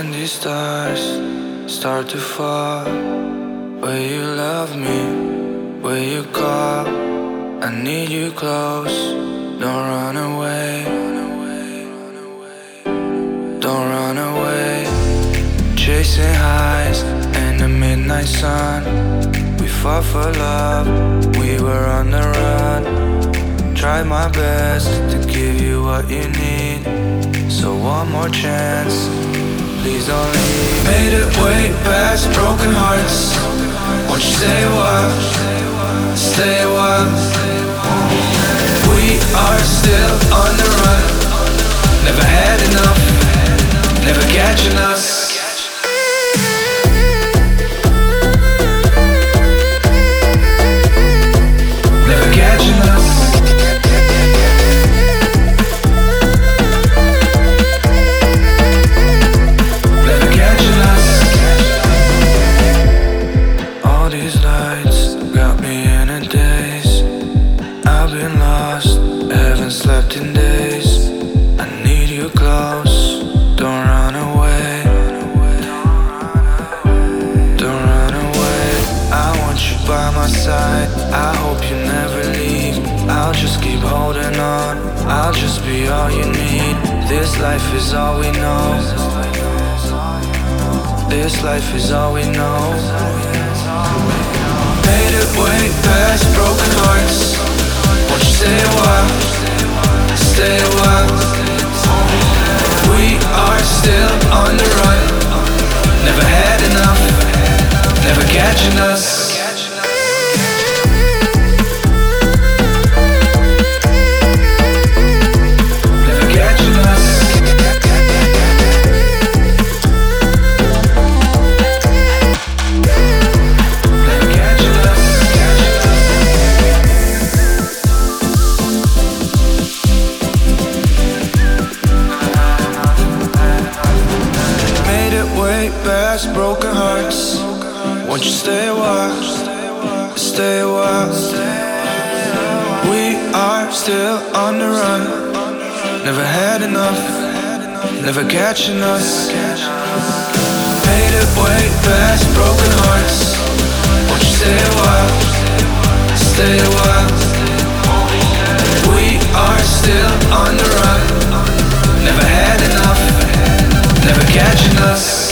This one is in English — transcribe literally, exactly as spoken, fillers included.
when these stars start to fall, will you love me? Will you call? I need you close. Don't run away. Don't run away. Chasing highs in the midnight sun. We fought for love, we were on the run. Tried my best to give you what you need. So one more chance, please don't leave. Made it way past broken hearts. Won't you stay a while? Stay a while. We are still on the run. Never had enough, never catching us. Never catching us. Never catching us. All these lights got me in a daze. I've been lost, haven't slept in days. I need you close, don't run away. Don't run away. I want you by my side, I hope you never leave. I'll just keep holding on, I'll just be all you need. This life is all we know. This life is all we know. Made it way past broken hearts. Won't you stay a while? Stay a while. We are still on the run. Never had enough, never catching us. Never catching us. Never catching us. Made it way past broken hearts. Won't you stay a while? Stay a while. We are still on the run. Never had enough, never catching us. Made it way past broken hearts. Won't you stay a while? Stay a while. We are still on the run. Never had enough, never catching us.